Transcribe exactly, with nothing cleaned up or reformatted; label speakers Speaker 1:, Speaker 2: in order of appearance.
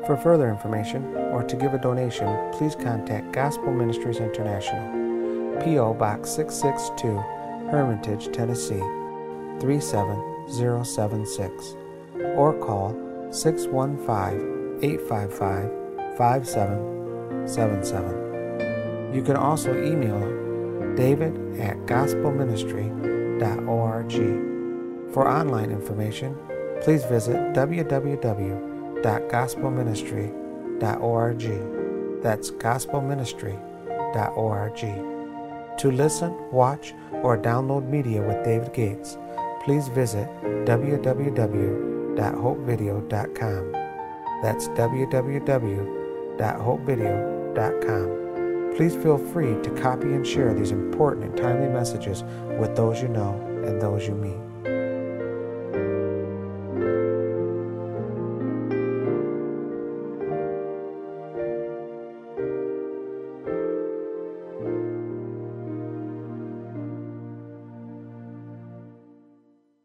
Speaker 1: For further information or to give a donation, please contact Gospel Ministries International, P O Box six six two, Hermitage, Tennessee three seven zero seven six, or call six one five, eight five five, five seven seven seven. You can also email david at gospel ministry dot org. For online information, please visit w w w dot gospel ministry dot org. That's gospel ministry dot org. To listen, watch, or download media with David Gates, please visit w w w dot hope video dot com. That's w w w dot hope video dot com. Please feel free to copy and share these important and timely messages with those you know and those you meet.